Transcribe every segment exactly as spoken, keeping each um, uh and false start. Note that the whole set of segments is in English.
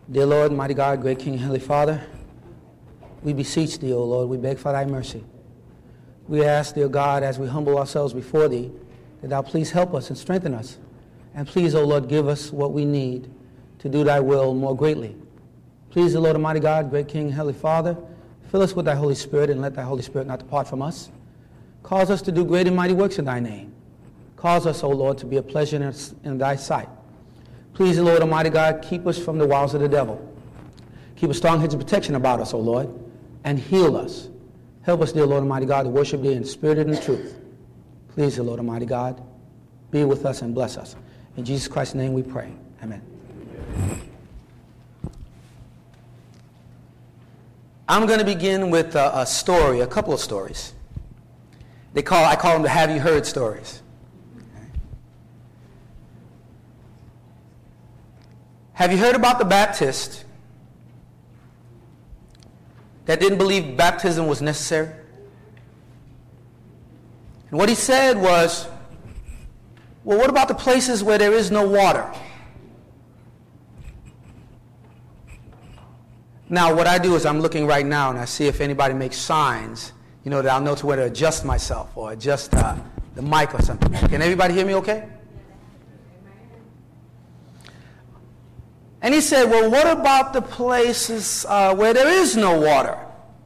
Dear Lord, mighty God, great King, Heavenly Father, we beseech thee, O Lord, we beg for thy mercy. We ask, dear God, as we humble ourselves before thee, that thou please help us and strengthen us. And please, O Lord, give us what we need to do thy will more greatly. Please, the Lord Almighty God, great King, Heavenly Father, fill us with thy Holy Spirit and let thy Holy Spirit not depart from us. Cause us to do great and mighty works in thy name. Cause us, O Lord, to be a pleasure in, in thy sight. Please, the Lord Almighty God, keep us from the wiles of the devil. Keep a strong hedge of protection about us, O Lord, and heal us. Help us, dear Lord Almighty God, to worship thee in spirit and in truth. Please, the Lord Almighty God, be with us and bless us. In Jesus Christ's name we pray. Amen. I'm going to begin with a, a story, a couple of stories. They call, I call them the Have You Heard stories. Have you heard about the Baptist that didn't believe baptism was necessary? And what he said was, well, what about the places where there is no water? Now, what I do is I'm looking right now and I see if anybody makes signs, you know, that I'll know to where to adjust myself or adjust uh, the mic or something. Can everybody hear me okay? And he said, well, what about the places uh, where there is no water?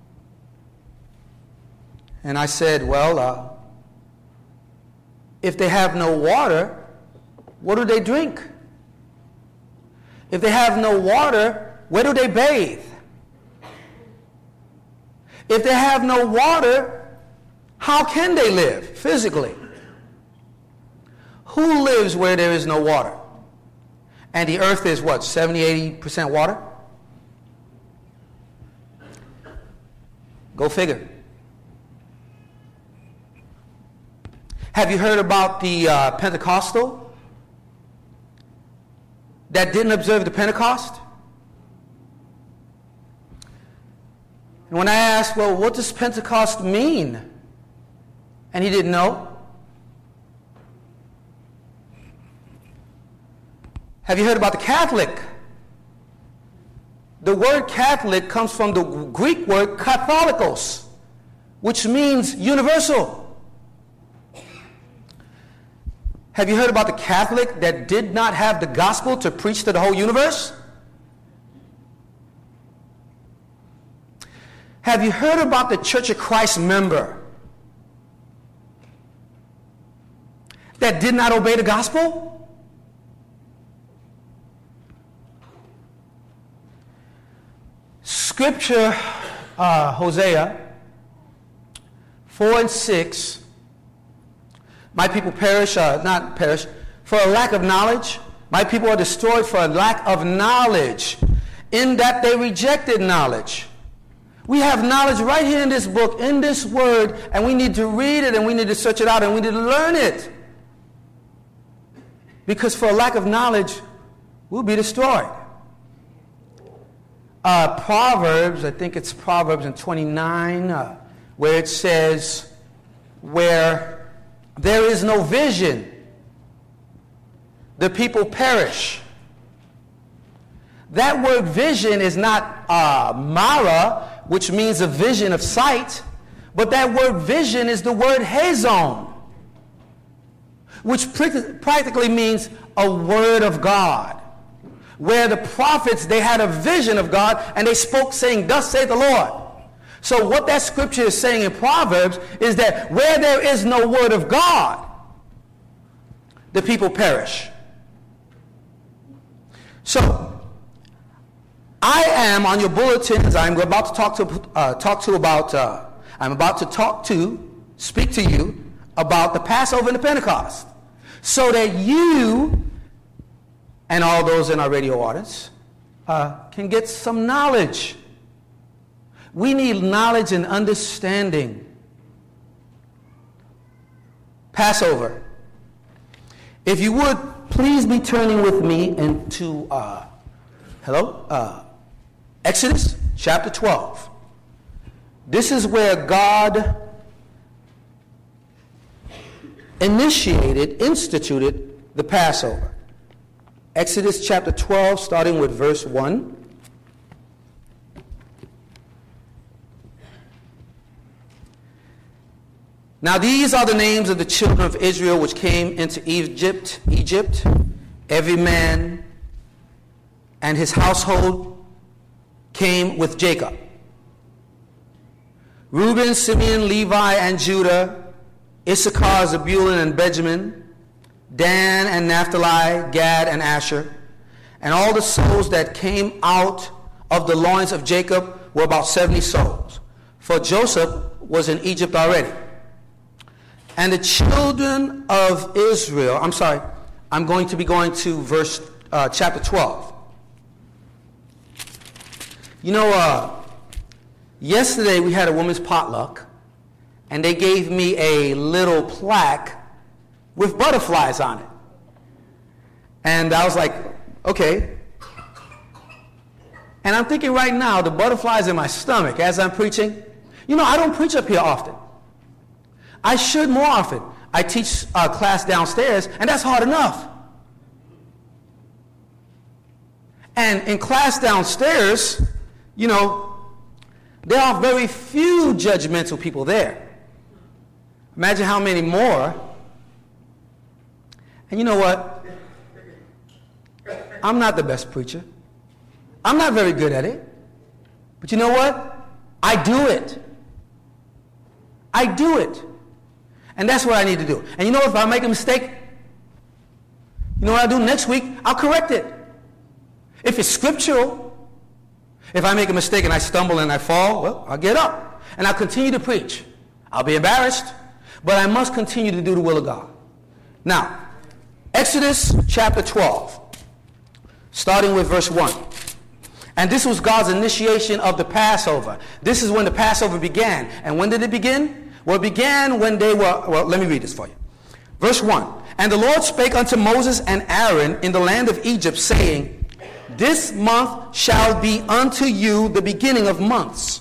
And I said, well, uh, if they have no water, what do they drink? If they have no water, where do they bathe? If they have no water, how can they live physically? Who lives where there is no water? And the earth is what, seventy, eighty percent water? Go figure. Have you heard about the uh, Pentecostal that didn't observe the Pentecost? And when I asked, well, what does Pentecost mean? And he didn't know. Have you heard about the Catholic? The word Catholic comes from the Greek word katholikos, which means universal. Have you heard about the Catholic that did not have the gospel to preach to the whole universe? Have you heard about the Church of Christ member that did not obey the gospel? Scripture, uh, Hosea four and six, my people perish, uh, not perish, for a lack of knowledge. My people are destroyed for a lack of knowledge, in that they rejected knowledge. We have knowledge right here in this book, in this word, and we need to read it, and we need to search it out, and we need to learn it. Because for a lack of knowledge, we'll be destroyed. Uh, Proverbs, I think it's Proverbs in twenty-nine, uh, where it says, where there is no vision, the people perish. That word vision is not uh, mara, which means a vision of sight, but that word vision is the word hazon, which practically means a word of God. Where the prophets, they had a vision of God, and they spoke saying, thus saith the Lord. So what that scripture is saying in Proverbs is that where there is no word of God, the people perish. So, I am on your bulletins, I'm about to talk to, uh, talk to about, uh, I'm about to talk to, speak to you about the Passover and the Pentecost. So that you and all those in our radio audience uh, can get some knowledge. We need knowledge and understanding. Passover. If you would, please be turning with me into, uh, hello, uh, Exodus chapter twelve. This is where God initiated, instituted the Passover. Exodus chapter twelve, starting with verse one. Now these are the names of the children of Israel which came into Egypt, Egypt, every man and his household came with Jacob. Reuben, Simeon, Levi, and Judah, Issachar, Zebulun, and Benjamin, Dan and Naphtali, Gad and Asher, and all the souls that came out of the loins of Jacob were about seventy souls, for Joseph was in Egypt already. And the children of Israel, I'm sorry, I'm going to be going to verse, uh, chapter twelve. You know, uh, yesterday we had a women's potluck, and they gave me a little plaque with butterflies on it. And I was like, okay. And I'm thinking right now, the butterflies in my stomach as I'm preaching. You know, I don't preach up here often. I should more often. I teach a class downstairs, and that's hard enough. And in class downstairs, you know, there are very few judgmental people there. Imagine how many more. And you know what? I'm not the best preacher. I'm not very good at it. But you know what? I do it. I do it. And that's what I need to do. And you know, if I make a mistake, you know what I'll do next week? I'll correct it. If it's scriptural, if I make a mistake and I stumble and I fall, well, I'll get up. And I'll continue to preach. I'll be embarrassed, but I must continue to do the will of God. Now, Exodus chapter twelve, starting with verse one. And this was God's initiation of the Passover. This is when the Passover began. And when did it begin? Well, it began when they were, well, let me read this for you. Verse one. And the Lord spake unto Moses and Aaron in the land of Egypt, saying, This month shall be unto you the beginning of months.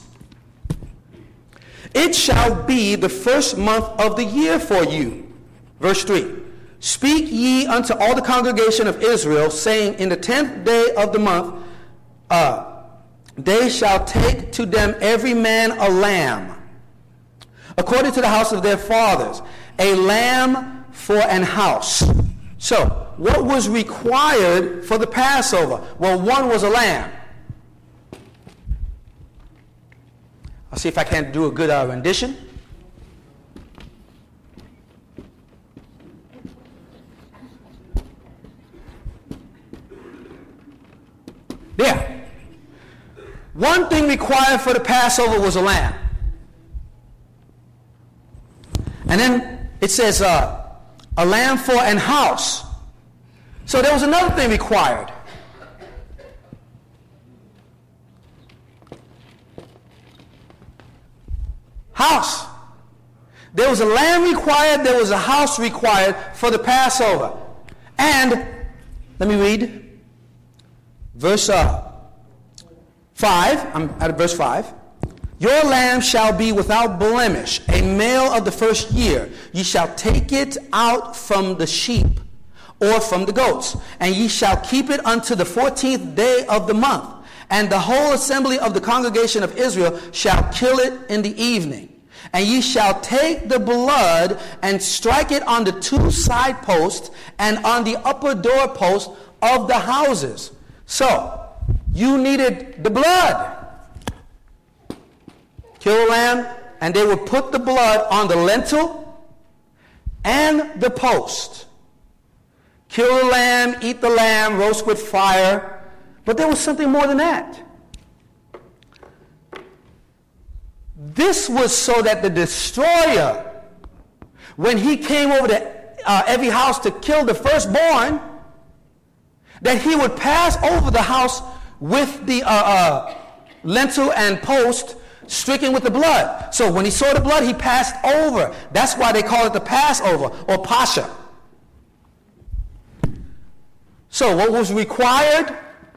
It shall be the first month of the year for you. Verse three. Speak ye unto all the congregation of Israel, saying, In the tenth day of the month, uh, they shall take to them every man a lamb, according to the house of their fathers, a lamb for an house. So, what was required for the Passover? Well, one was a lamb. I'll see if I can do a good uh, rendition. There. One thing required for the Passover was a lamb. And then it says uh, a lamb for an house. So there was another thing required. House. There was a lamb required, there was a house required for the Passover. And, let me read, verse uh, five, I'm at verse five. Your lamb shall be without blemish, a male of the first year. Ye shall take it out from the sheep or from the goats, and ye shall keep it unto the fourteenth day of the month. And the whole assembly of the congregation of Israel shall kill it in the evening. And ye shall take the blood and strike it on the two side posts and on the upper doorpost of the houses. So, you needed the blood. Kill a lamb, and they would put the blood on the lintel and the post. Kill a lamb, eat the lamb, roast with fire. But there was something more than that. This was so that the destroyer, when he came over to uh, every house to kill the firstborn, that he would pass over the house with the uh, uh, lintel and post stricken with the blood. So when he saw the blood, he passed over. That's why they call it the Passover or Pascha. So what was required?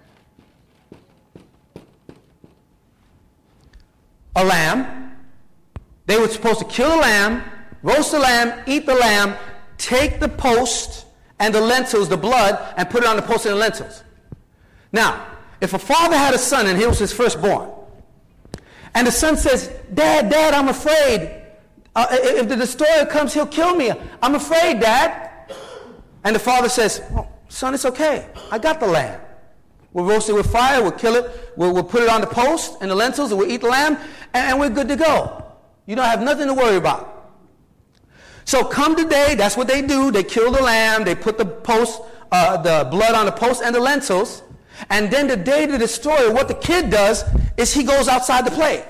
A lamb. They were supposed to kill a lamb, roast the lamb, eat the lamb, take the post and the lentils, the blood, and put it on the post and the lentils. Now, if a father had a son and he was his firstborn, and the son says, Dad, Dad, I'm afraid. Uh, if the destroyer comes, he'll kill me. I'm afraid, Dad. And the father says, oh, son, it's okay. I got the lamb. We'll roast it with fire. We'll kill it. We'll, we'll put it on the post and the lentils, and we'll eat the lamb, and, and we're good to go. You don't have nothing to worry about. So come today, that's what they do. They kill the lamb. They put the post, uh, the blood on the post and the lentils. And then the day to destroy it, what the kid does is he goes outside to play.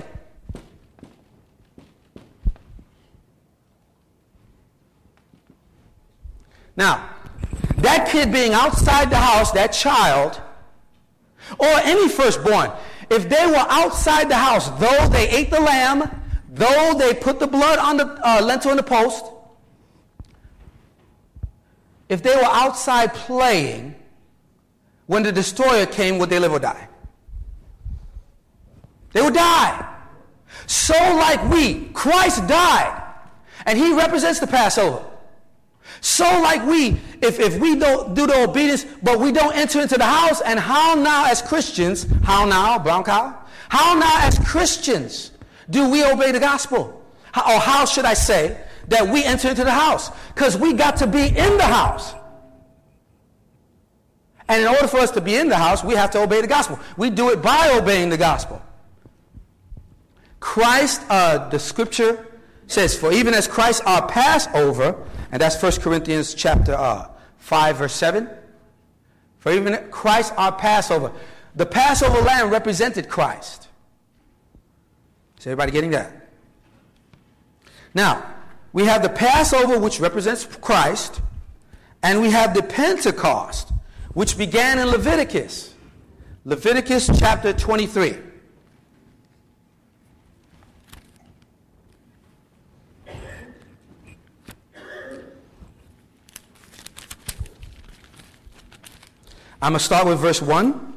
Now, that kid being outside the house, that child, or any firstborn, if they were outside the house, though they ate the lamb, though they put the blood on the uh, lentil in the post, if they were outside playing, when the destroyer came, would they live or die? They would die. So like we, Christ died, and he represents the Passover. So like we, if, if we don't do the obedience, but we don't enter into the house, and how now as Christians, how now, brown cow? How now as Christians do we obey the gospel? How, or how should I say that we enter into the house? Because we got to be in the house. And in order for us to be in the house, we have to obey the gospel. We do it by obeying the gospel. Christ, uh, the scripture says, for even as Christ our Passover, and that's First Corinthians chapter uh, five, verse seven. For even Christ our Passover. The Passover lamb represented Christ. Is everybody getting that? Now, we have the Passover, which represents Christ, and we have the Pentecost, which began in Leviticus. Leviticus chapter twenty-three. I'm going to start with verse one.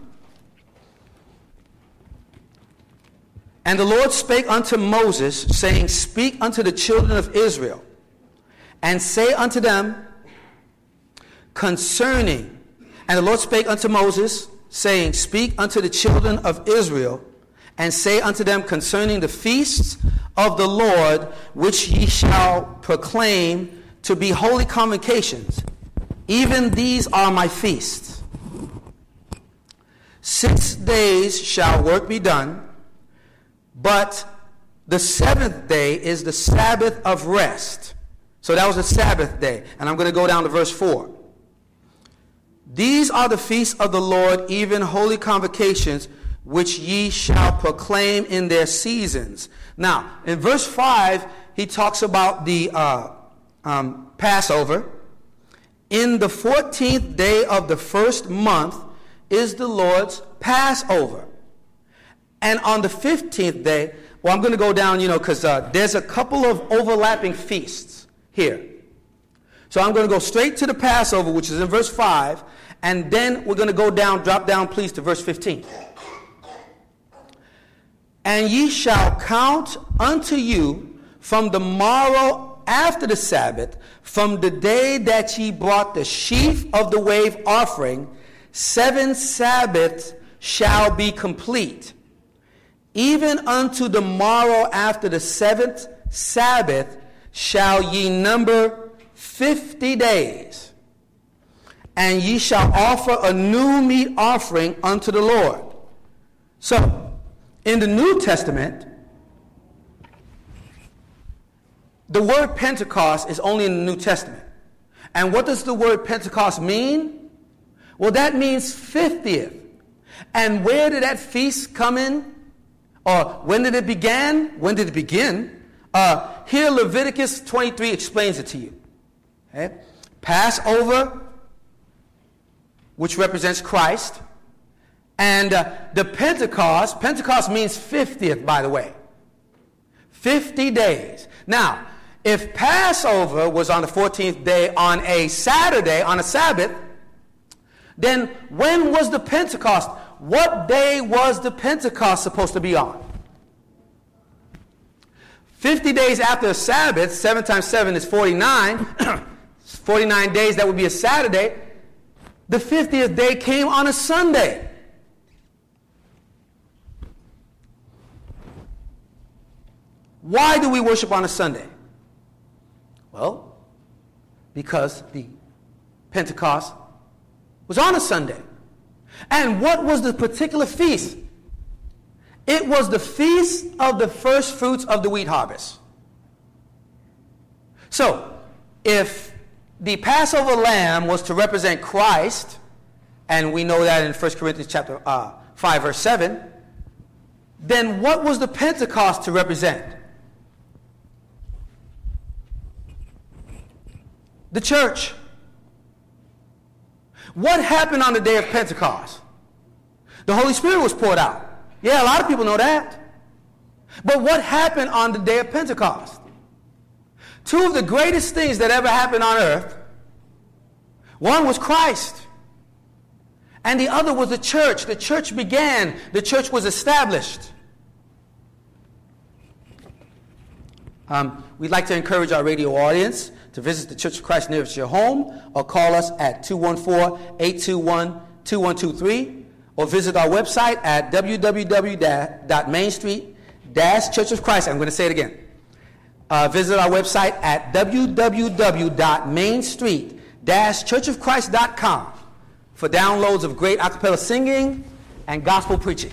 And the Lord spake unto Moses, saying, speak unto the children of Israel, and say unto them concerning, and the Lord spake unto Moses, saying, speak unto the children of Israel, and say unto them concerning the feasts of the Lord, which ye shall proclaim to be holy convocations. Even these are my feasts. Six days shall work be done, but the seventh day is the Sabbath of rest. So that was the Sabbath day. And I'm going to go down to verse four. These are the feasts of the Lord, even holy convocations, which ye shall proclaim in their seasons. Now, in verse five, he talks about the uh, um, Passover. In the fourteenth day of the first month is the Lord's Passover. And on the fifteenth day, well, I'm going to go down, you know, because uh, there's a couple of overlapping feasts here. So I'm going to go straight to the Passover, which is in verse five, and then we're going to go down, drop down, please, to verse fifteen. And ye shall count unto you from the morrow after the Sabbath, from the day that ye brought the sheaf of the wave offering, seven Sabbaths shall be complete. Even unto the morrow after the seventh Sabbath shall ye number fifty days. And ye shall offer a new meat offering unto the Lord. So, in the New Testament, the word Pentecost is only in the New Testament. And what does the word Pentecost mean? Well, that means fiftieth. And where did that feast come in? Or when did it begin? When did it begin? Uh, here Leviticus twenty-three explains it to you. Okay? Passover, which represents Christ. And uh, the Pentecost, Pentecost means fiftieth, by the way. fifty days. Now, if Passover was on the fourteenth day on a Saturday, on a Sabbath, then when was the Pentecost? What day was the Pentecost supposed to be on? fifty days after a Sabbath, seven times seven is forty-nine. forty-nine days, that would be a Saturday. The fiftieth day came on a Sunday. Why do we worship on a Sunday? because the Pentecost was on a Sunday. And what was the particular feast? It was the feast of the first fruits of the wheat harvest. So, if the Passover lamb was to represent Christ, and we know that in First Corinthians chapter uh, five, verse seven, then what was the Pentecost to represent? The church. What happened on the day of Pentecost? The Holy Spirit was poured out. Yeah, a lot of people know that. But what happened on the day of Pentecost? Two of the greatest things that ever happened on earth, one was Christ, and the other was the church. The church began. The church was established. Um, we'd like to encourage our radio audience to visit the Church of Christ nearest your home, or call us at two one four, eight two one, two one two three, or visit our website at w w w dot main street dash church of christ. I'm going to say it again. Uh, visit our website at w w w dot main street dash church of christ dot com for downloads of great a cappella singing and gospel preaching.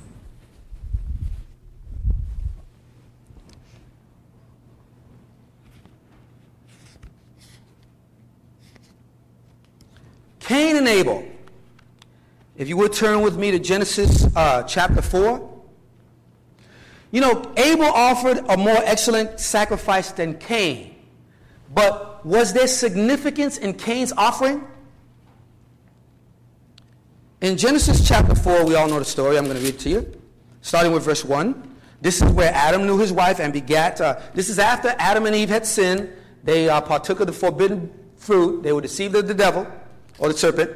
Cain and Abel. If you would turn with me to Genesis uh, chapter four. You know, Abel offered a more excellent sacrifice than Cain. But was there significance in Cain's offering? In Genesis chapter four, we all know the story. I'm going to read it to you. Starting with verse one. This is where Adam knew his wife and begat. Uh, this is after Adam and Eve had sinned. They uh, partook of the forbidden fruit. They were deceived of the devil, or the serpent.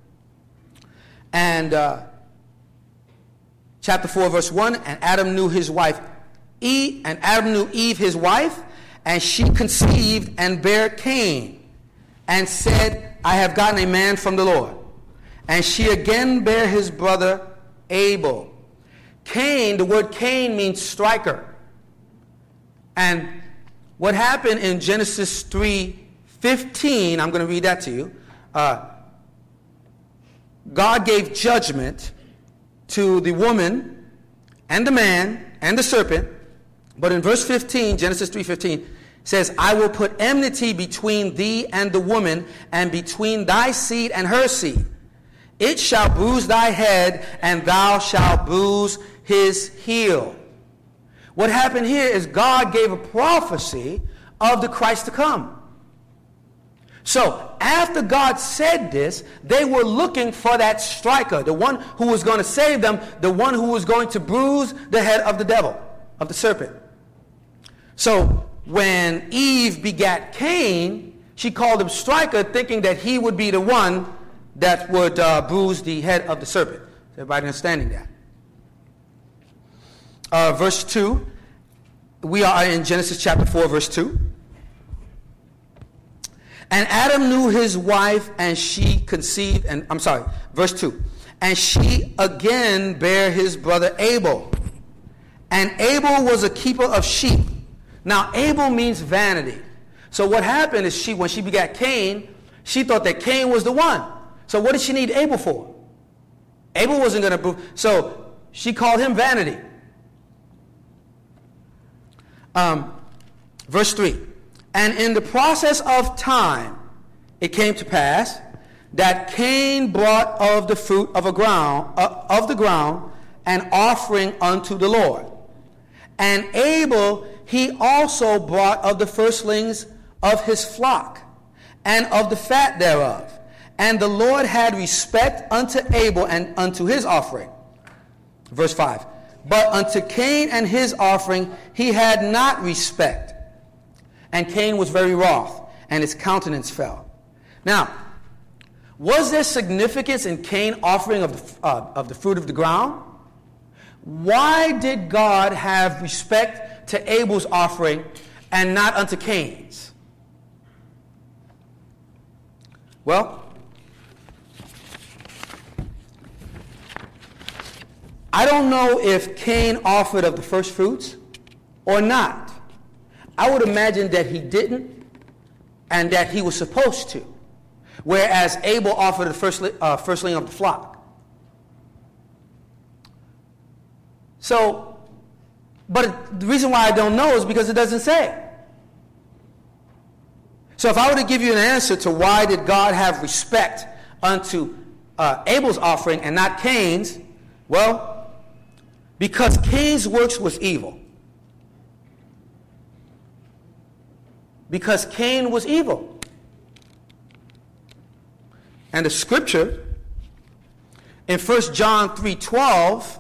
And uh, chapter four, verse one, and Adam knew his wife Eve, and Adam knew Eve his wife, and she conceived and bare Cain, and said, I have gotten a man from the Lord. And she again bare his brother Abel. Cain, the word Cain means striker. And what happened in Genesis three fifteen, I'm going to read that to you. Uh, God gave judgment to the woman and the man and the serpent. But in verse fifteen, Genesis three fifteen, says, I will put enmity between thee and the woman, and between thy seed and her seed. It shall bruise thy head, and thou shalt bruise his heel. What happened here is God gave a prophecy of the Christ to come. So, after God said this, they were looking for that striker, the one who was going to save them, the one who was going to bruise the head of the devil, of the serpent. So, when Eve begat Cain, she called him striker, thinking that he would be the one that would uh, bruise the head of the serpent. Is everybody understanding that? Uh, verse two, we are in Genesis chapter four, verse two. And Adam knew his wife, and she conceived, and I'm sorry, verse two. And she again bare his brother Abel. And Abel was a keeper of sheep. Now, Abel means vanity. So what happened is she, when she begat Cain, she thought that Cain was the one. So what did she need Abel for? Abel wasn't going to, so she called him vanity. Um, verse three. And in the process of time, it came to pass that Cain brought of the fruit of a ground uh, of the ground an offering unto the Lord. And Abel he also brought of the firstlings of his flock, and of the fat thereof. And the Lord had respect unto Abel and unto his offering. Verse five. But unto Cain and his offering he had not respect. And Cain was very wroth, and his countenance fell. Now, was there significance in Cain offering of the, uh, of the fruit of the ground? Why did God have respect to Abel's offering and not unto Cain's? Well, I don't know if Cain offered of the first fruits or not. I would imagine that he didn't, and that he was supposed to, whereas Abel offered the first, uh, firstling of the flock. So, but the reason why I don't know is because it doesn't say. So if I were to give you an answer to why did God have respect unto uh, Abel's offering and not Cain's, well, because Cain's works was evil. Because Cain was evil. And the scripture in First John three twelve,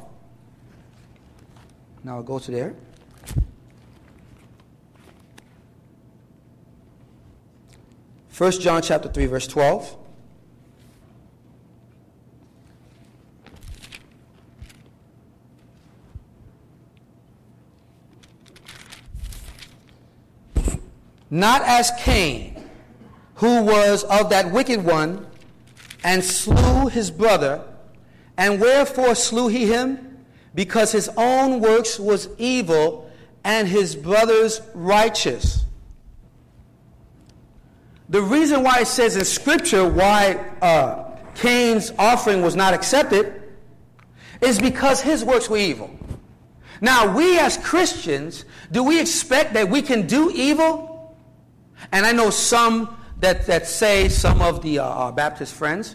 now I'll go to there. First John chapter three, verse twelve. Not as Cain, who was of that wicked one, and slew his brother. And wherefore slew he him? Because his own works was evil, and his brother's righteous. The reason why it says in Scripture why uh, Cain's offering was not accepted is because his works were evil. Now, we as Christians, do we expect that we can do evil? And I know some that, that say, some of the uh, our Baptist friends,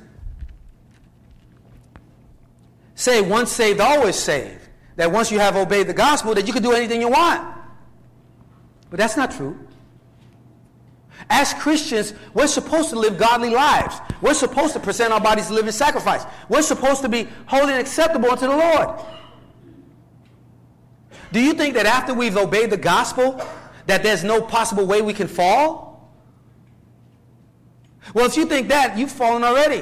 say once saved, always saved. That once you have obeyed the gospel, that you can do anything you want. But that's not true. As Christians, we're supposed to live godly lives. We're supposed to present our bodies as a living sacrifice. We're supposed to be holy and acceptable unto the Lord. Do you think that after we've obeyed the gospel, that there's no possible way we can fall? Well, if you think that, you've fallen already.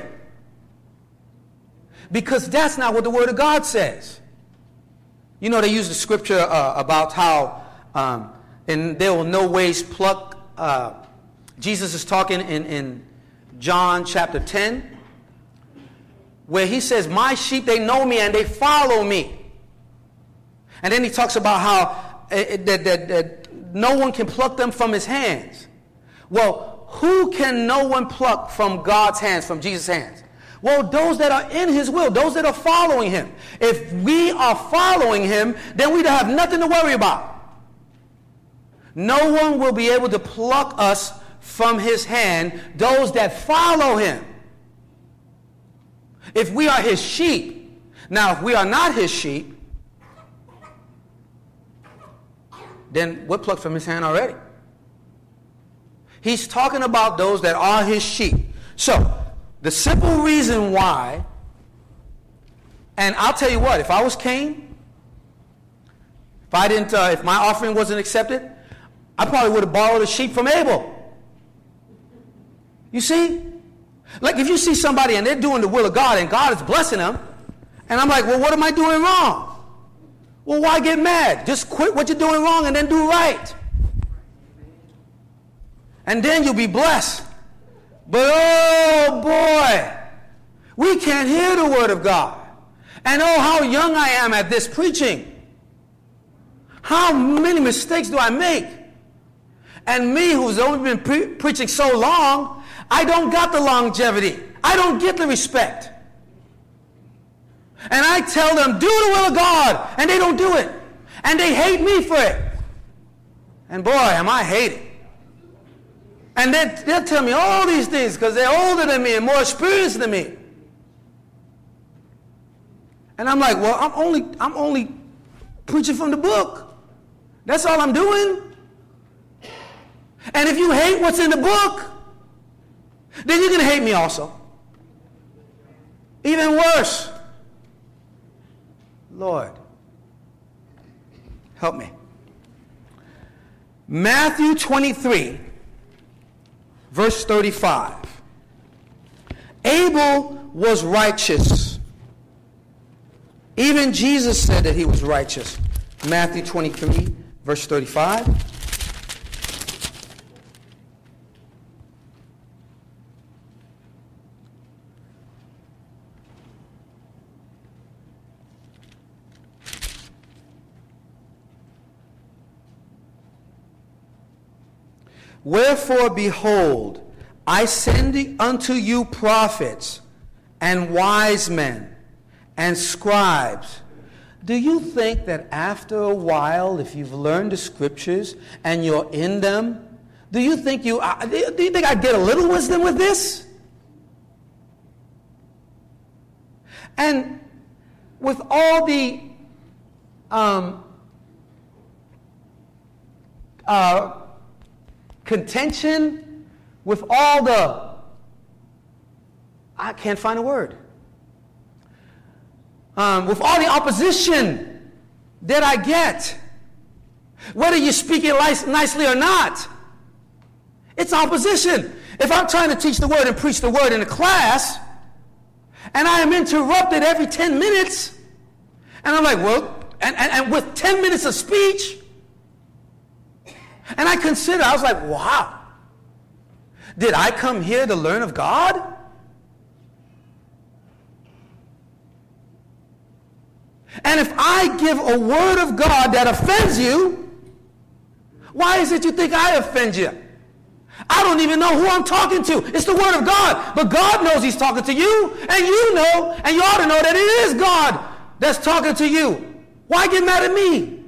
Because that's not what the Word of God says. You know, they use the scripture uh, about how um, and there will no ways pluck. Uh, Jesus is talking in, in John chapter ten, where he says, my sheep, they know me and they follow me. And then he talks about how uh, that, that, that no one can pluck them from his hands. Well, who can no one pluck from God's hands, from Jesus' hands? Well, those that are in his will, those that are following him. If we are following him, then we don't have nothing to worry about. No one will be able to pluck us from his hand, those that follow him. If we are his sheep. Now, if we are not his sheep, then we're plucked from his hand already. He's talking about those that are his sheep. So, the simple reason why, and I'll tell you what, if I was Cain, if I didn't, uh, if my offering wasn't accepted, I probably would have borrowed a sheep from Abel. You see? Like if you see somebody and they're doing the will of God and God is blessing them, and I'm like, well, what am I doing wrong? Well, why get mad? Just quit what you're doing wrong and then do right. And then you'll be blessed. But oh boy, we can't hear the word of God. And oh, how young I am at this preaching. How many mistakes do I make? And me, who's only been pre- preaching so long, I don't got the longevity. I don't get the respect. And I tell them, do the will of God, and they don't do it. And they hate me for it. And boy, am I hated. And then they'll tell me all these things because they're older than me and more experienced than me. And I'm like, well, I'm only, I'm only preaching from the book. That's all I'm doing. And if you hate what's in the book, then you're going to hate me also. Even worse. Lord, help me. Matthew twenty-three. Verse thirty-five. Abel was righteous. Even Jesus said that he was righteous. Matthew twenty-three, verse thirty-five. Wherefore, behold, I send unto you prophets and wise men and scribes. Do you think that after a while, if you've learned the scriptures and you're in them, do you think you, uh, do you think I get a little wisdom with this? And with all the um, uh, contention, with all the, I can't find a word. Um, with all the opposition that I get, whether you speak it nicely or not, it's opposition. If I'm trying to teach the word and preach the word in a class, and I am interrupted every ten minutes, and I'm like, well, and, and, and with ten minutes of speech, and I consider, I was like, wow, did I come here to learn of God? And if I give a word of God that offends you, why is it you think I offend you? I don't even know who I'm talking to. It's the word of God. But God knows he's talking to you, and you know, and you ought to know that it is God that's talking to you. Why get mad at me?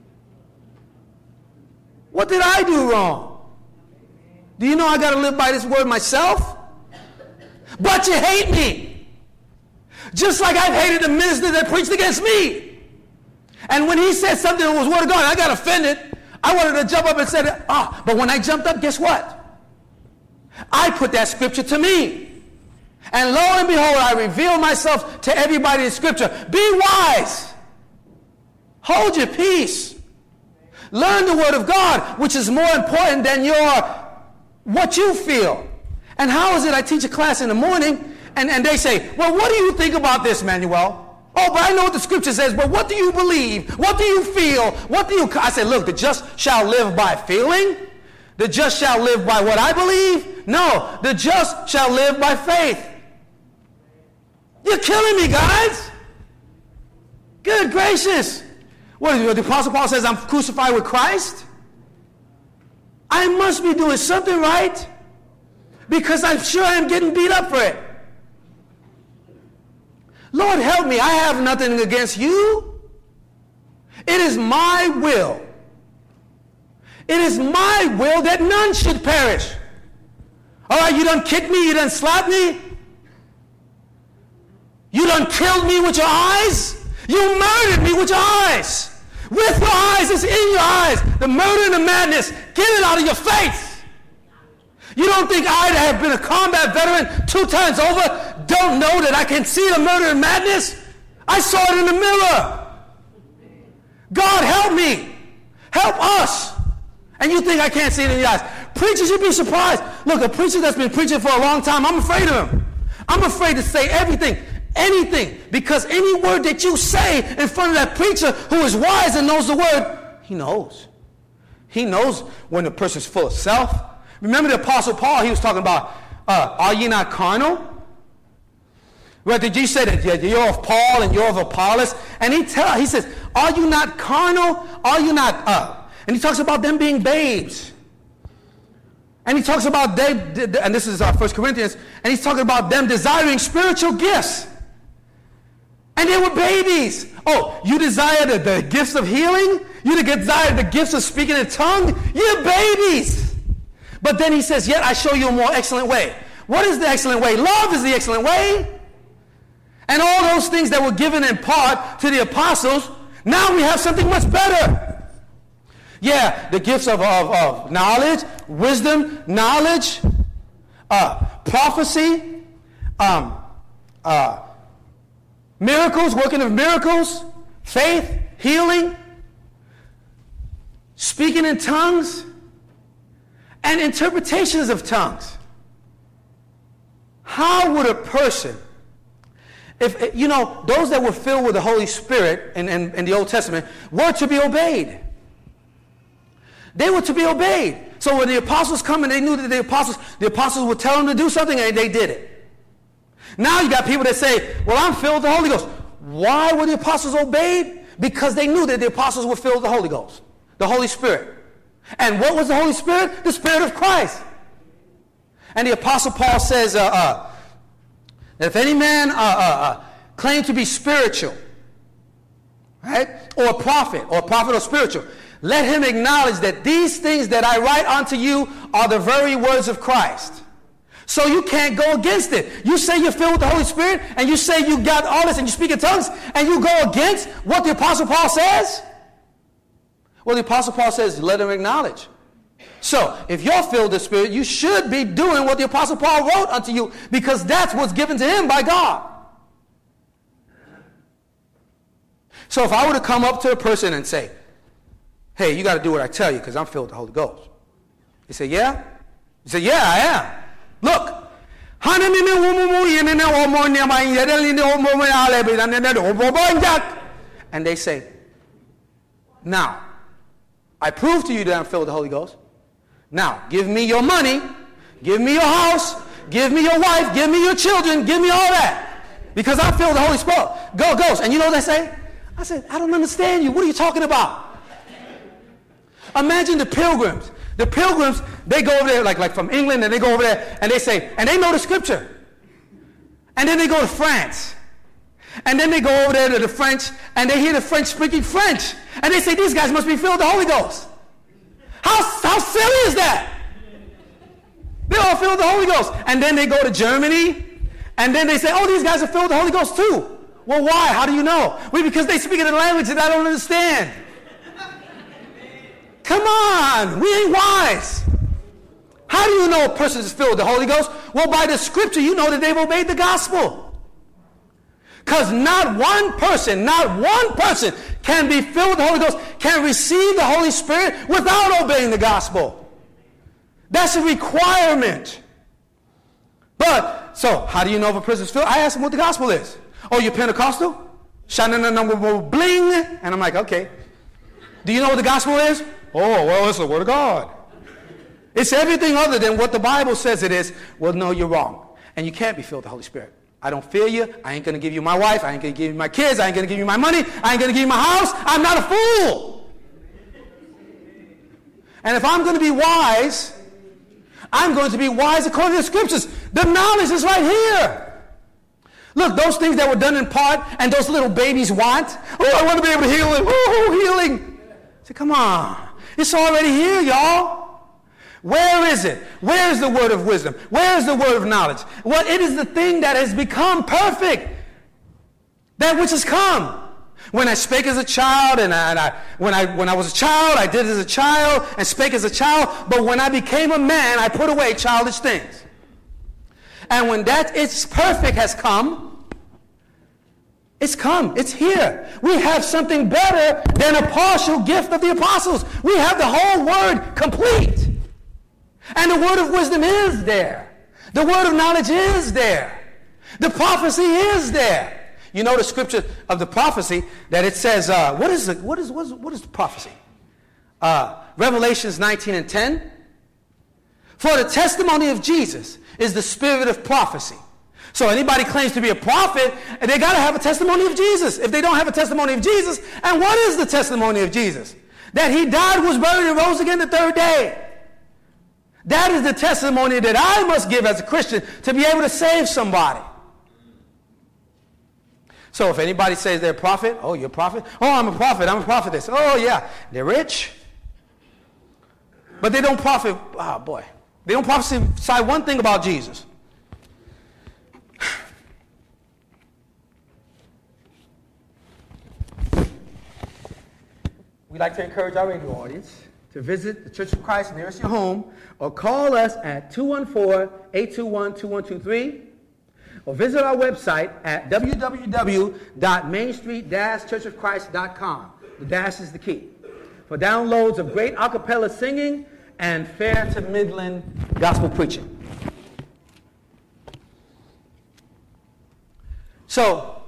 What did I do wrong? Do you know I got to live by this word myself? But you hate me. Just like I've hated the minister that preached against me. And when he said something that was word of God, I got offended. I wanted to jump up and say, ah, oh, but when I jumped up, guess what? I put that scripture to me. And lo and behold, I reveal myself to everybody in scripture. Be wise. Hold your peace. Learn the word of God, which is more important than your, what you feel. And how is it I teach a class in the morning, and, and they say, well, what do you think about this, Manuel? Oh, but I know what the scripture says, but what do you believe? What do you feel? What do you... I said, look, the just shall live by feeling. The just shall live by what I believe. No, the just shall live by faith. You're killing me, guys. Good gracious. What is it? The Apostle Paul says I'm crucified with Christ? I must be doing something right, because I'm sure I'm getting beat up for it. Lord, help me. I have nothing against you. It is my will. It is my will that none should perish. All right, you done kicked me. You done slapped me. You done killed me with your eyes. You murdered me with your eyes. With your eyes, it's in your eyes. The murder and the madness. Get it out of your face. You don't think I that have been a combat veteran two times over don't know that I can see the murder and madness? I saw it in the mirror. God, help me. Help us. And you think I can't see it in the eyes. Preachers, you'd be surprised. Look, a preacher that's been preaching for a long time, I'm afraid of him. I'm afraid to say everything, anything, because any word that you say in front of that preacher who is wise and knows the word, he knows. He knows when the person's full of self. Remember the Apostle Paul, he was talking about, uh, are ye not carnal? Well, did you say that you're of Paul and you're of Apollos? And he tell, he says, are you not carnal? Are you not, uh, and he talks about them being babes. And he talks about, they, and this is uh, First Corinthians, and he's talking about them desiring spiritual gifts. And they were babies. Oh, you desire the, the gifts of healing? You desire the gifts of speaking in tongue? You're babies. But then he says, yet I show you a more excellent way. What is the excellent way? Love is the excellent way. And all those things that were given in part to the apostles, now we have something much better. Yeah, the gifts of, of, of knowledge, wisdom, knowledge, uh, prophecy, um, uh, miracles, working of miracles, faith, healing, speaking in tongues, and interpretations of tongues. How would a person, if, you know, those that were filled with the Holy Spirit in, in, in the Old Testament were to be obeyed. They were to be obeyed. So when the apostles come and they knew that the apostles, the apostles would tell them to do something and they did it. Now you got people that say, well, I'm filled with the Holy Ghost. Why were the apostles obeyed? Because they knew that the apostles were filled with the Holy Ghost, the Holy Spirit. And what was the Holy Spirit? The Spirit of Christ. And the Apostle Paul says uh, uh, that if any man uh, uh, uh, claim to be spiritual, right, or a prophet, or a prophet or spiritual, let him acknowledge that these things that I write unto you are the very words of Christ. So you can't go against it. You say you're filled with the Holy Spirit, and you say you got all this, and you speak in tongues, and you go against what the Apostle Paul says? Well, the Apostle Paul says, let him acknowledge. So, if you're filled with the Spirit, you should be doing what the Apostle Paul wrote unto you, because that's what's given to him by God. So, if I were to come up to a person and say, hey, you got to do what I tell you, because I'm filled with the Holy Ghost. You say, yeah? You say, yeah, I am. Look. And they say, now, I prove to you that I'm filled with the Holy Ghost. Now, give me your money, give me your house, give me your wife, give me your children, give me all that. Because I'm filled with the Holy Spirit. Go, goes. And you know what they say? I said, I don't understand you. What are you talking about? Imagine the pilgrims. The pilgrims, they go over there, like, like from England, and they go over there, and they say, and they know the scripture. And then they go to France. And then they go over there to the French, and they hear the French speaking French. And they say, these guys must be filled with the Holy Ghost. How, how silly is that? They're all filled with the Holy Ghost. And then they go to Germany, and then they say, oh, these guys are filled with the Holy Ghost too. Well, why? How do you know? Well, because they speak in a language that I don't understand. Come on, we ain't wise. How do you know a person is filled with the Holy Ghost? Well, by the scripture, you know that they've obeyed the gospel. Because not one person, not one person can be filled with the Holy Ghost, can receive the Holy Spirit without obeying the gospel. That's a requirement. But, so, how do you know if a person is filled? I ask them what the gospel is. Oh, you're Pentecostal? Bling. And I'm like, okay. Do you know what the gospel is? Oh, well, it's the Word of God. It's everything other than what the Bible says it is. Well, no, you're wrong. And you can't be filled with the Holy Spirit. I don't fear you. I ain't going to give you my wife. I ain't going to give you my kids. I ain't going to give you my money. I ain't going to give you my house. I'm not a fool. And if I'm going to be wise, I'm going to be wise according to the scriptures. The knowledge is right here. Look, those things that were done in part and those little babies want. Oh, I want to be able to heal them. Oh, healing. I say, come on. It's already here, y'all. Where is it? Where is the word of wisdom? Where is the word of knowledge? Well, it is the thing that has become perfect. That which has come. When I spake as a child, and, I, and I, when, I, when I was a child, I did as a child, and spake as a child. But when I became a man, I put away childish things. And when that it's perfect has come, it's come. It's here. We have something better than a partial gift of the apostles. We have the whole word complete. And the word of wisdom is there. The word of knowledge is there. The prophecy is there. You know the scripture of the prophecy that it says, uh, what is the, what is, what is, what is the prophecy? Uh, Revelations nineteen and ten. For the testimony of Jesus is the spirit of prophecy. So anybody claims to be a prophet, they got to have a testimony of Jesus. If they don't have a testimony of Jesus, and what is the testimony of Jesus? That he died, was buried, and rose again the third day. That is the testimony that I must give as a Christian to be able to save somebody. So if anybody says they're a prophet, oh, you're a prophet? Oh, I'm a prophet, I'm a prophetess. Oh, yeah. They're rich. But they don't prophet, oh, boy. They don't prophesy one thing about Jesus. We'd like to encourage our radio audience to visit the Church of Christ nearest your home, or call us at two one four, eight two one, two one two three, or visit our website at w w w dot main street dash church of christ dot com. The dash is the key. For downloads of great a cappella singing and fair to Midland gospel preaching. So,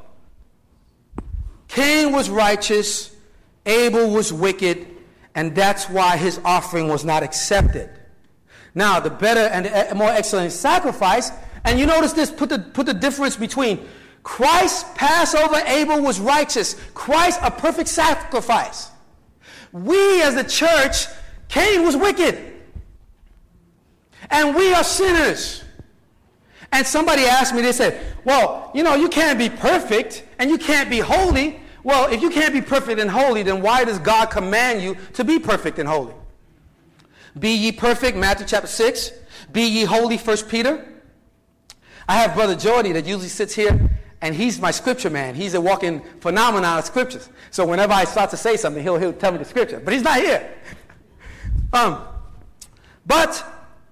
Cain was righteous, Abel was wicked, and that's why his offering was not accepted. Now, the better and more excellent sacrifice, and you notice this, put the, put the difference between Christ's Passover, Abel was righteous. Christ, a perfect sacrifice. We as the church Cain was wicked. And we are sinners. And somebody asked me, they said, well, you know, you can't be perfect and you can't be holy. Well, if you can't be perfect and holy, then why does God command you to be perfect and holy? Be ye perfect, Matthew chapter six. Be ye holy, First Peter. I have Brother Jordy that usually sits here, and he's my scripture man. He's a walking phenomenon of scriptures. So whenever I start to say something, he'll, he'll tell me the scripture. But he's not here. Um, but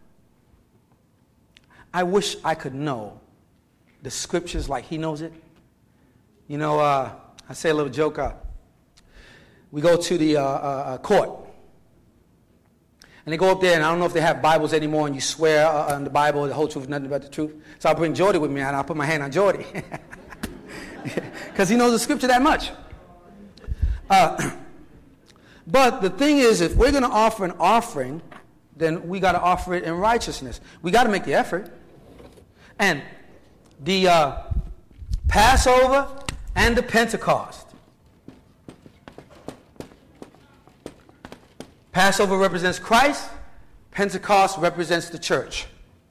I wish I could know the scriptures like he knows it. You know, uh, I say a little joke. Uh, we go to the uh, uh, court. And they go up there, and I don't know if they have Bibles anymore, and you swear uh, on the Bible, the whole truth, nothing but the truth. So I'll bring Jordy with me, and I'll put my hand on Jordy. Because he knows the scripture that much. Uh, but the thing is, if we're going to offer an offering, then we got to offer it in righteousness. We got to make the effort. And the uh, Passover and the Pentecost. Passover represents Christ. Pentecost represents the church.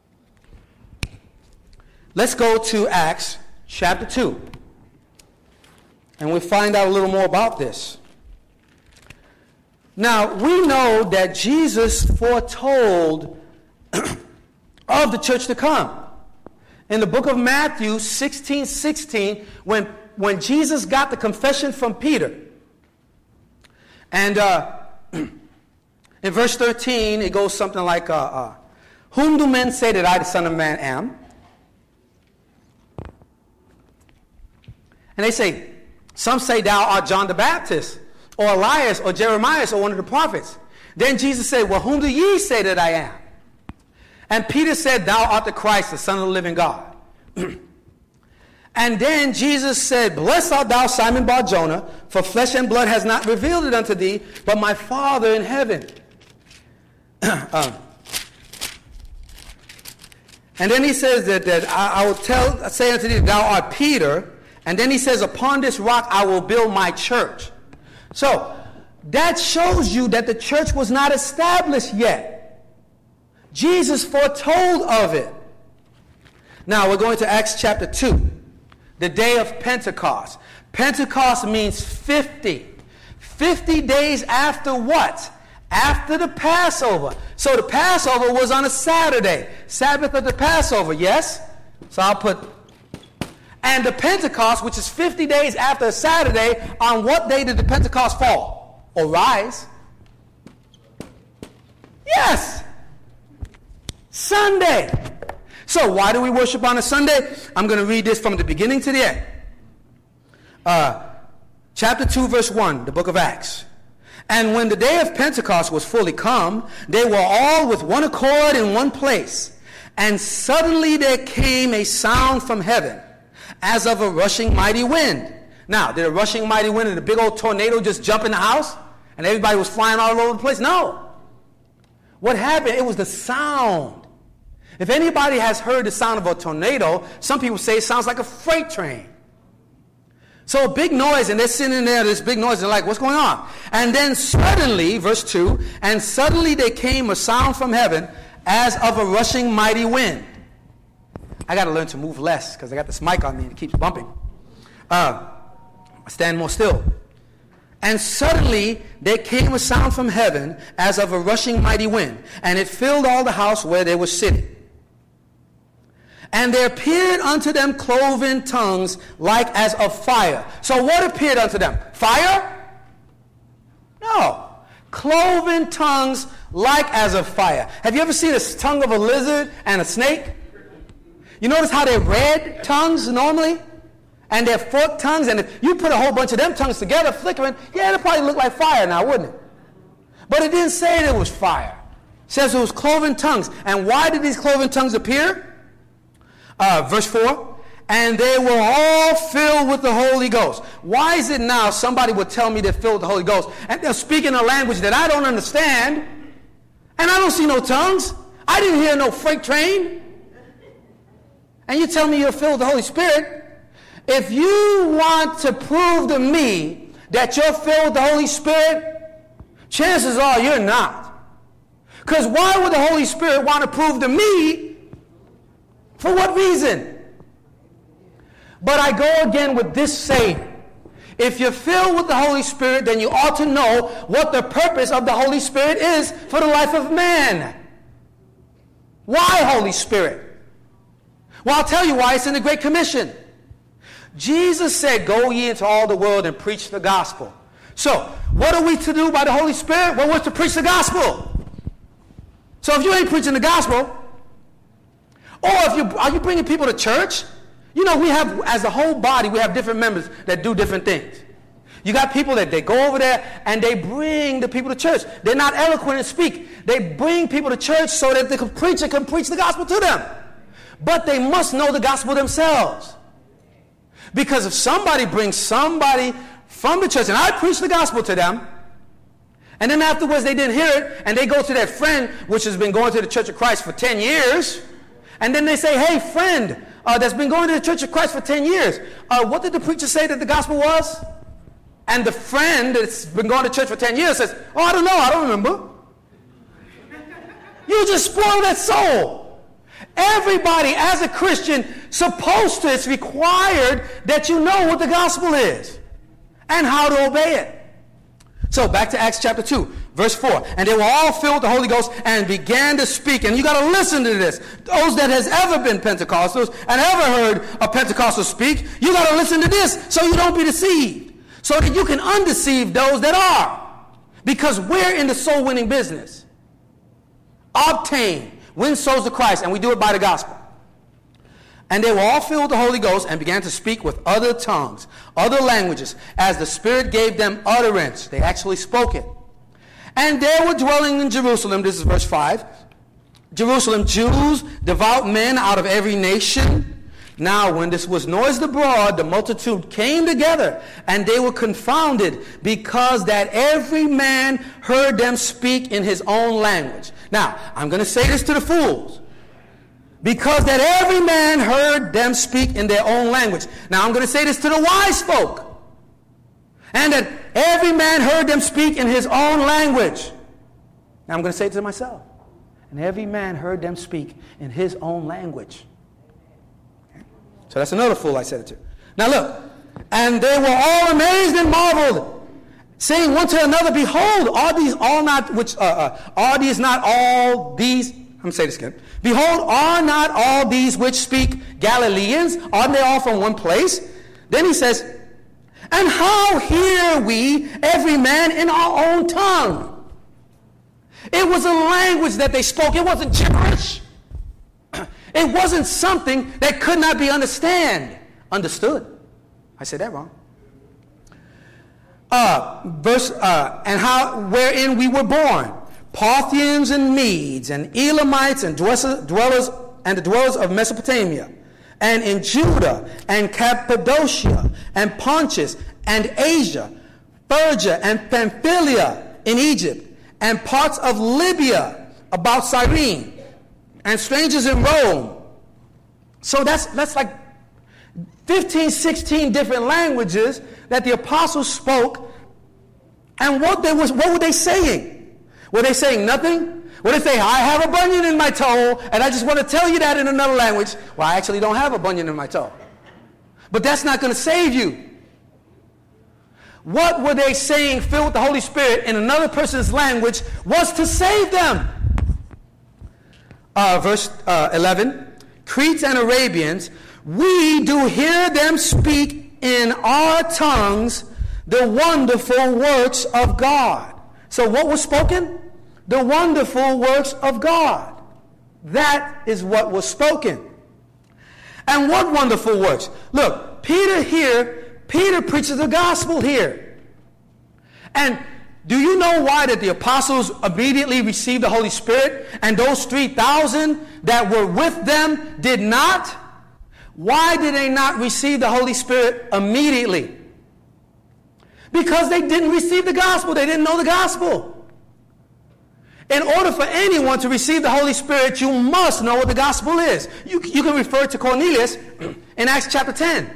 Let's go to Acts chapter two. And we'll find out a little more about this. Now, we know that Jesus foretold of the church to come. In the book of Matthew sixteen sixteen, when, when Jesus got the confession from Peter, and uh, in verse thirteen, it goes something like, uh, uh, whom do men say that I, the Son of Man, am? And they say, some say thou art John the Baptist, or Elias, or Jeremiah, or one of the prophets. Then Jesus said, well, whom do ye say that I am? And Peter said, thou art the Christ, the Son of the living God. And then Jesus said, blessed art thou, Simon Bar-Jonah, for flesh and blood has not revealed it unto thee, but my Father in heaven. um, and then he says that, that I, I will tell, say unto thee, thou art Peter. And then he says, upon this rock I will build my church. So that shows you that the church was not established yet. Jesus foretold of it. Now we're going to Acts chapter two, the day of Pentecost. Pentecost means fifty. fifty days after what? After the Passover. So the Passover was on a Saturday. Sabbath of the Passover, yes? So I'll put... And the Pentecost, which is fifty days after a Saturday, on what day did the Pentecost fall? Or rise? Yes! Sunday. So why do we worship on a Sunday? I'm going to read this from the beginning to the end. Uh, chapter two, verse one, the book of Acts. And when the day of Pentecost was fully come, they were all with one accord in one place. And suddenly there came a sound from heaven, as of a rushing mighty wind. Now, did a rushing mighty wind and a big old tornado just jump in the house? And everybody was flying all over the place? No. What happened? It was the sound. If anybody has heard the sound of a tornado, some people say it sounds like a freight train. So a big noise, and they're sitting there, this big noise, and they're like, what's going on? And then suddenly, verse two, and suddenly there came a sound from heaven as of a rushing mighty wind. I got to learn to move less because I got this mic on me and it keeps bumping. Uh, I stand more still. And suddenly there came a sound from heaven as of a rushing mighty wind, and it filled all the house where they were sitting. And there appeared unto them cloven tongues like as of fire. So what appeared unto them? Fire? No. Cloven tongues like as of fire. Have you ever seen a tongue of a lizard and a snake? You notice how they're red tongues normally? And they're forked tongues? And if you put a whole bunch of them tongues together, flickering, yeah, it'll probably look like fire now, wouldn't it? But it didn't say it was fire. It says it was cloven tongues. And why did these cloven tongues appear? Uh, verse four, and they were all filled with the Holy Ghost. Why is it now somebody would tell me they're filled with the Holy Ghost and they're speaking a language that I don't understand and I don't see no tongues? I didn't hear no freight train. And you tell me you're filled with the Holy Spirit. If you want to prove to me that you're filled with the Holy Spirit, chances are you're not. Because why would the Holy Spirit want to prove to me? For what reason? But I go again with this saying. If you're filled with the Holy Spirit, then you ought to know what the purpose of the Holy Spirit is for the life of man. Why Holy Spirit? Well, I'll tell you why. It's in the Great Commission. Jesus said, go ye into all the world and preach the gospel. So, what are we to do by the Holy Spirit? Well, we're to preach the gospel. So if you ain't preaching the gospel, or if you are you bringing people to church? You know, we have, as a whole body, we have different members that do different things. You got people that they go over there and they bring the people to church. They're not eloquent and speak. They bring people to church so that the preacher can preach the gospel to them. But they must know the gospel themselves. Because if somebody brings somebody from the church and I preach the gospel to them, and then afterwards they didn't hear it, and they go to their friend, which has been going to the Church of Christ for ten years, and then they say, hey, friend, uh, that's been going to the Church of Christ for ten years, uh, what did the preacher say that the gospel was? And the friend that's been going to church for ten years says, oh, I don't know, I don't remember. You just spoiled that soul. Everybody, as a Christian, supposed to, it's required that you know what the gospel is and how to obey it. So back to Acts chapter two, verse four. And they were all filled with the Holy Ghost and began to speak. And you got to listen to this. Those that has ever been Pentecostals and ever heard a Pentecostal speak, you got to listen to this so you don't be deceived. So that you can undeceive those that are. Because we're in the soul winning business. Obtain, win souls to Christ, and we do it by the gospel. And they were all filled with the Holy Ghost and began to speak with other tongues, other languages, as the Spirit gave them utterance. They actually spoke it. And there were dwelling in Jerusalem, this is verse five, Jerusalem, Jews, devout men out of every nation. Now, when this was noised abroad, the multitude came together, and they were confounded, because that every man heard them speak in his own language. Now, I'm going to say this to the fools. Because that every man heard them speak in their own language. Now, I'm going to say this to the wise folk. And that every man heard them speak in his own language. Now, I'm going to say it to myself. And every man heard them speak in his own language. So that's another fool I said it to. Now look. And they were all amazed and marveled, saying one to another, behold, are these all not, which, uh, uh, are these not all these, I'm going to say this again. Behold, are not all these which speak Galileans? Aren't they all from one place? Then he says, and how hear we every man in our own tongue? It was a language that they spoke. It wasn't gibberish. It wasn't something that could not be understand, understood. I said that wrong. Uh, verse, uh, and how, wherein we were born, Parthians and Medes and Elamites and dwellers and the dwellers of Mesopotamia, and in Judah and Cappadocia and Pontus and Asia, Phrygia and Pamphylia in Egypt, and parts of Libya about Cyrene, and strangers in Rome. So that's that's like fifteen, sixteen different languages that the apostles spoke. And what they was what were they saying? Were they saying nothing? Were they saying, I have a bunion in my toe, and I just want to tell you that in another language? Well, I actually don't have a bunion in my toe. But that's not going to save you. What were they saying filled with the Holy Spirit in another person's language was to save them. Uh, verse uh, eleven, Cretes and Arabians, we do hear them speak in our tongues the wonderful works of God. So what was spoken? The wonderful works of God. That is what was spoken. And what wonderful works? Look, Peter here, Peter preaches the gospel here. And do you know why that the apostles immediately received the Holy Spirit and those three thousand that were with them did not? Why did they not receive the Holy Spirit immediately? Because they didn't receive the gospel. They didn't know the gospel. In order for anyone to receive the Holy Spirit, you must know what the gospel is. You, you can refer to Cornelius in Acts chapter ten.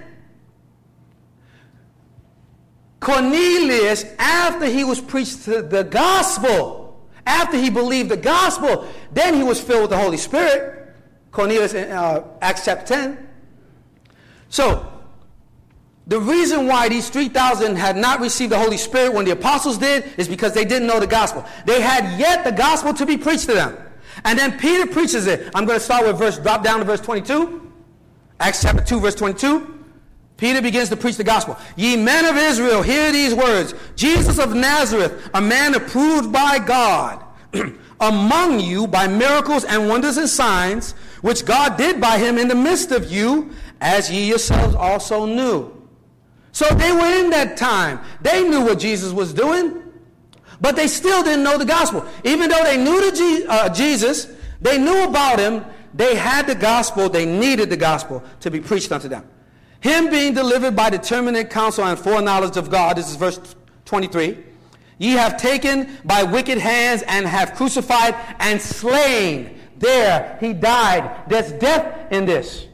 Cornelius, after he was preached the gospel After he believed the gospel, then he was filled with the Holy Spirit. Cornelius in uh, Acts chapter ten. So, the reason why these three thousand had not received the Holy Spirit when the apostles did is because they didn't know the gospel. They had yet the gospel to be preached to them. And then Peter preaches it. I'm going to start with verse, drop down to verse twenty-two. Acts chapter two, verse twenty-two. Peter begins to preach the gospel. Ye men of Israel, hear these words. Jesus of Nazareth, a man approved by God, among you by miracles and wonders and signs, which God did by him in the midst of you, as ye yourselves also knew. So they were in that time. They knew what Jesus was doing, but they still didn't know the gospel. Even though they knew the G- uh, Jesus, they knew about him, they had the gospel, they needed the gospel to be preached unto them. Him being delivered by determinate counsel and foreknowledge of God, this is verse twenty-three, ye have taken by wicked hands and have crucified and slain. There, he died. There's death in this.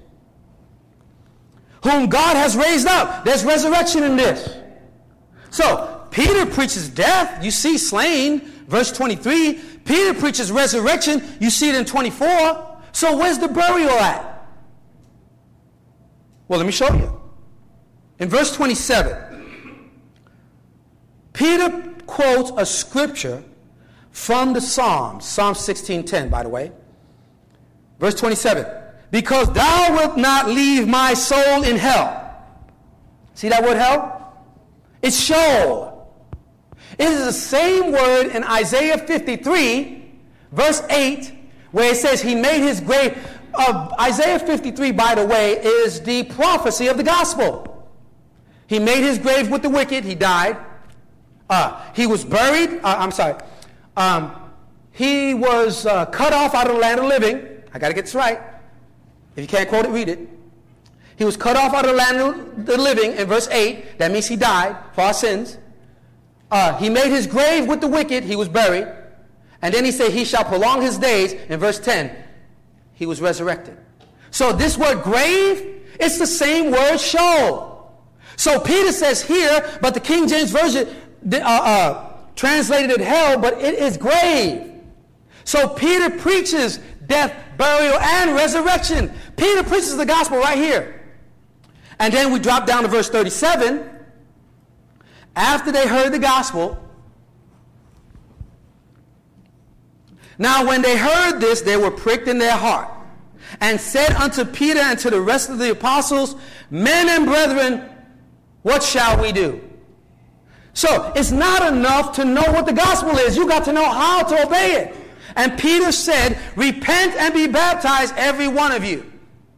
Whom God has raised up. There's resurrection in this. So, Peter preaches death. You see slain. Verse twenty-three. Peter preaches resurrection. You see it in twenty-four. So, where's the burial at? Well, let me show you. In verse twenty-seven, Peter quotes a scripture from the Psalms. Psalm sixteen ten, by the way. Verse twenty-seven. Because thou wilt not leave my soul in hell. See that word hell? It's Sheol. It is the same word in Isaiah fifty-three, verse eight, where it says he made his grave. Uh, Isaiah fifty-three, by the way, is the prophecy of the gospel. He made his grave with the wicked. He died. Uh, he was buried. Uh, I'm sorry. Um, he was uh, cut off out of the land of the living. I got to get this right. If you can't quote it, read it. He was cut off out of the land of the living in verse eight. That means he died for our sins. Uh, he made his grave with the wicked. He was buried. And then he said, he shall prolong his days in verse ten. He was resurrected. So this word grave, it's the same word Sheol. So Peter says here, but the King James Version uh, uh, translated it hell, but it is grave. So Peter preaches death, burial, and resurrection. Peter preaches the gospel right here. And then we drop down to verse thirty-seven. After they heard the gospel, now when they heard this, they were pricked in their heart, and said unto Peter and to the rest of the apostles, men and brethren, what shall we do? So it's not enough to know what the gospel is. You got to know how to obey it. And Peter said, repent and be baptized, every one of you,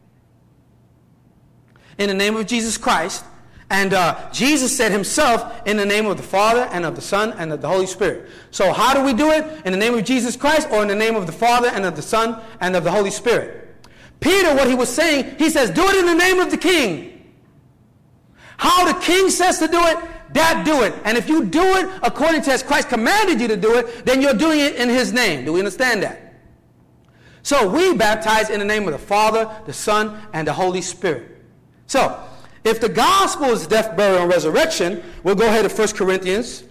in the name of Jesus Christ. And uh, Jesus said himself, in the name of the Father and of the Son and of the Holy Spirit. So how do we do it? In the name of Jesus Christ, or in the name of the Father and of the Son and of the Holy Spirit? Peter, what he was saying, he says, do it in the name of the King. How the King says to do it, that do it. And if you do it according to as Christ commanded you to do it, then you're doing it in his name. Do we understand that? So we baptize in the name of the Father, the Son, and the Holy Spirit. So, if the gospel is death, burial, and resurrection, we'll go ahead to First Corinthians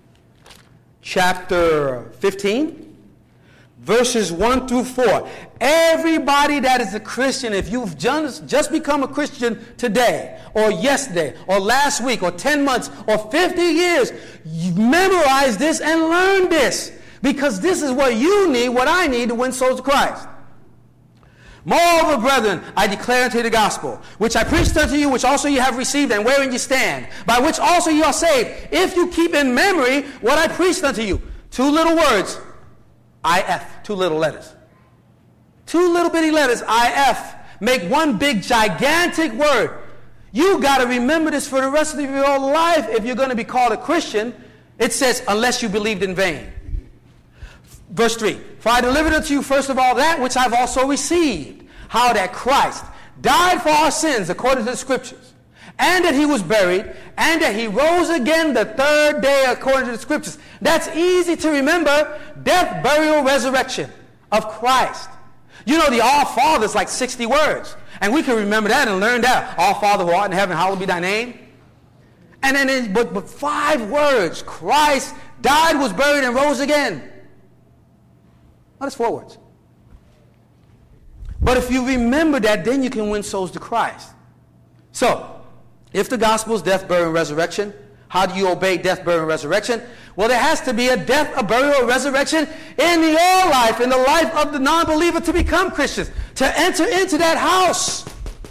chapter fifteen, verses one through four. Everybody that is a Christian, if you've just, just become a Christian today, or yesterday, or last week, or ten months, or fifty years, you memorize this and learn this, because this is what you need, what I need to win souls to Christ. Moreover, brethren, I declare unto you the gospel, which I preached unto you, which also you have received, and wherein you stand, by which also you are saved, if you keep in memory what I preached unto you. Two little words, I F, two little letters. Two little bitty letters, I F, make one big gigantic word. You got to remember this for the rest of your life if you're going to be called a Christian. It says, unless you believed in vain. Verse three, for I delivered unto you first of all that which I've also received, how that Christ died for our sins according to the Scriptures, and that he was buried, and that he rose again the third day according to the Scriptures. That's easy to remember. Death, burial, resurrection of Christ. You know, the Our Father is like sixty words, and we can remember that and learn that. Our Father who art in heaven, hallowed be thy name. And then, it, but, but five words. Christ died, was buried, and rose again. Oh, that's four words. But if you remember that, then you can win souls to Christ. So, if the gospel is death, burial, and resurrection, how do you obey death, burial, and resurrection? Well, there has to be a death, a burial, a resurrection in your life, in the life of the non-believer to become Christians, to enter into that house.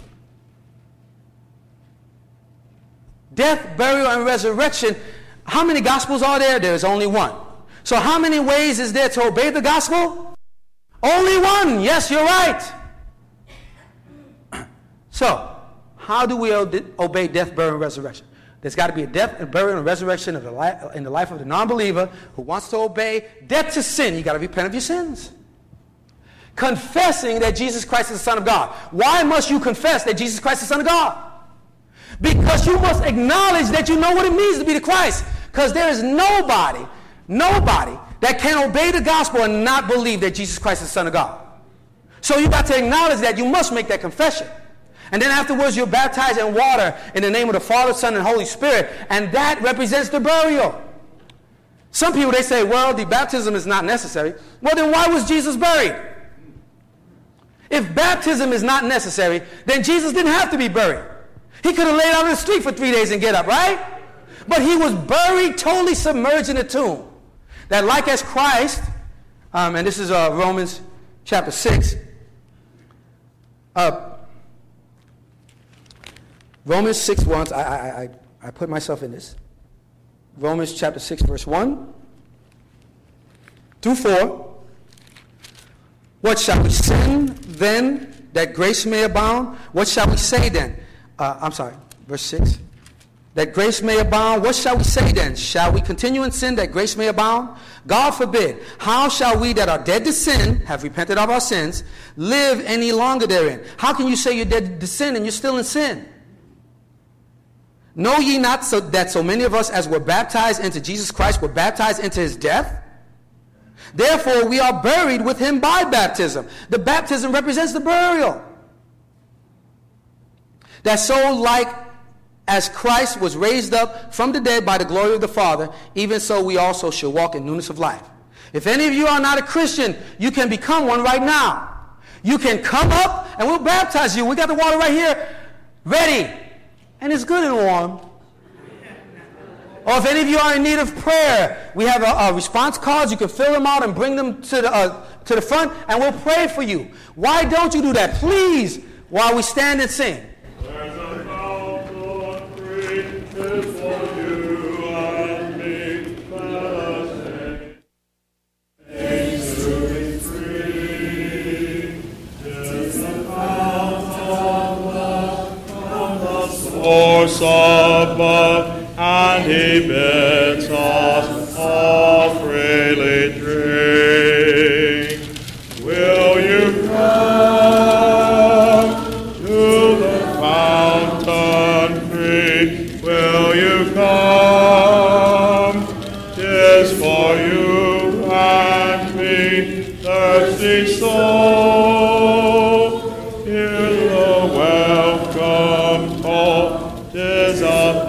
Death, burial, and resurrection. How many gospels are there? There's only one. So how many ways is there to obey the gospel? Only one. Yes, you're right. So, how do we obey death, burial, and resurrection? There's got to be a death, and burial, and resurrection of the life, in the life of the non-believer who wants to obey death to sin. You got to repent of your sins. Confessing that Jesus Christ is the Son of God. Why must you confess that Jesus Christ is the Son of God? Because you must acknowledge that you know what it means to be the Christ. Because there is nobody, nobody that can obey the gospel and not believe that Jesus Christ is the Son of God. So you got to acknowledge that. You must make that confession. And then afterwards you're baptized in water in the name of the Father, Son, and Holy Spirit. And that represents the burial. Some people, they say, well, the baptism is not necessary. Well, then why was Jesus buried? If baptism is not necessary, then Jesus didn't have to be buried. He could have laid out in the street for three days and get up, right? But he was buried, totally submerged in a tomb. That like as Christ, um, and this is uh, Romans chapter six, uh, Romans six one, I, I, I, I put myself in this. Romans chapter six, verse one through four. What shall we sin then, that grace may abound? What shall we say then? Uh, I'm sorry, verse six. That grace may abound. What shall we say then? Shall we continue in sin that grace may abound? God forbid. How shall we that are dead to sin, have repented of our sins, live any longer therein? How can you say you're dead to sin and you're still in sin? Know ye not so that so many of us as were baptized into Jesus Christ were baptized into his death? Therefore we are buried with him by baptism. The baptism represents the burial. That so like as Christ was raised up from the dead by the glory of the Father, even so we also shall walk in newness of life. If any of you are not a Christian, you can become one right now. You can come up and we'll baptize you. We got the water right here, ready. And it's good and warm. Or if any of you are in need of prayer, we have a, a response cards. You can fill them out and bring them to the, uh, to the front, and we'll pray for you. Why don't you do that? Please, while we stand and sing. There's a fountain free is for you and me. Let us sing. To be free is the fountain of love from the source above. And he bids us all freely drink. Will you come to the fountain free? Will you come? 'Tis for you and me, thirsty soul. Hear the welcome call. 'Tis a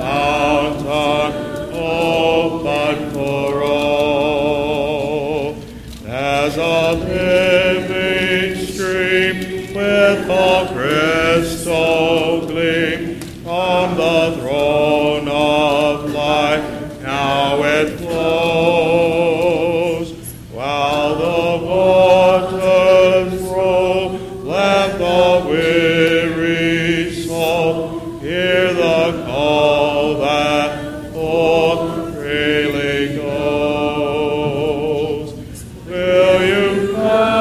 all crystal gleam from the throne of life, now it flows, while the waters roll. Let the weary soul hear the call that forth freely goes. Will you come?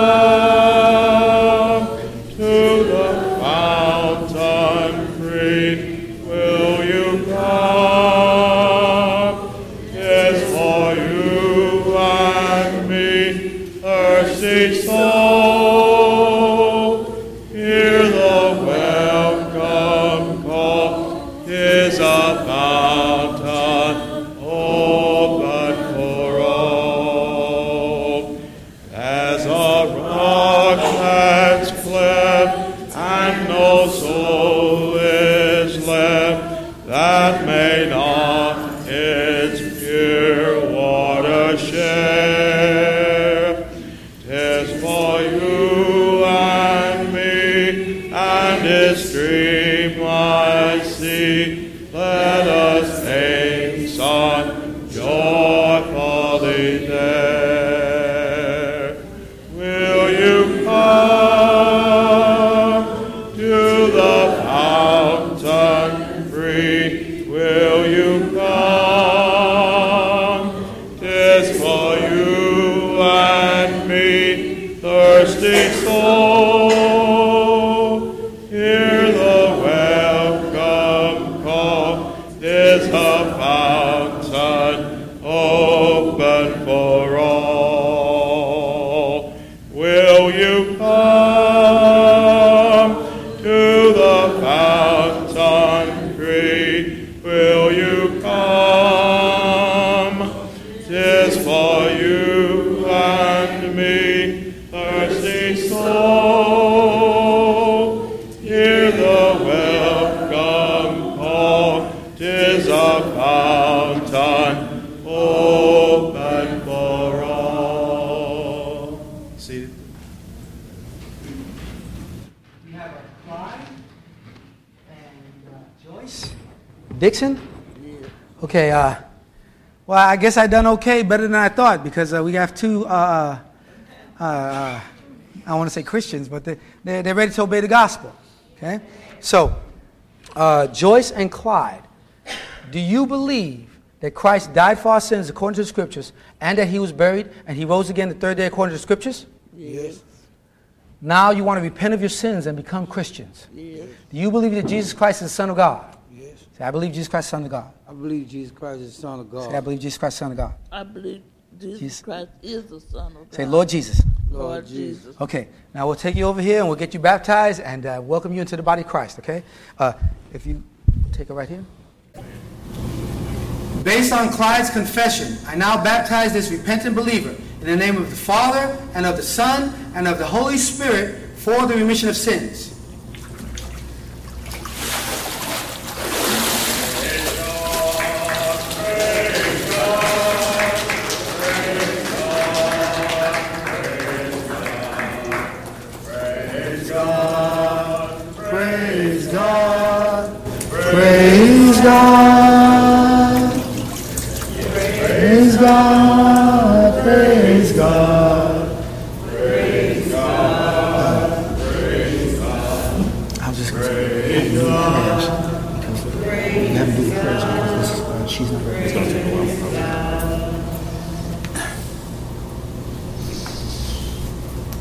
be there. Will you come to the fountain free? Will you come? 'Tis for you and me, thirsty soul. Hear the welcome call. 'Tis a fountain open for all. Will you come to the fountain free? Will you come? 'Tis for you and me, thirsty soul. Hear the welcome call. 'Tis a fountain open for all. See. We have a Clyde and uh, Joyce Dixon. Okay. Uh, well, I guess I done okay, better than I thought, because uh, we have two. Uh, uh, uh, I don't want to say Christians, but they they're, they're ready to obey the gospel. Okay. So, uh, Joyce and Clyde, do you believe that Christ died for our sins according to the Scriptures, and that He was buried and He rose again the third day according to the Scriptures? Yes. Now you want to repent of your sins and become Christians. Yes. Do you believe that Jesus Christ is the Son of God? Yes. Say, I believe Jesus Christ is the Son of God. I believe Jesus Christ is the Son of God. Say, I believe Jesus Christ is the Son of God. I believe Jesus, Jesus. Christ is the Son of God. Say, Lord Jesus. Lord Jesus. Okay, now we'll take you over here and we'll get you baptized and uh, welcome you into the body of Christ, okay? Uh, if you take it right here. Based on Clyde's confession, I now baptize this repentant believer in the name of the Father and of the Son and of the Holy Spirit for the remission of sins.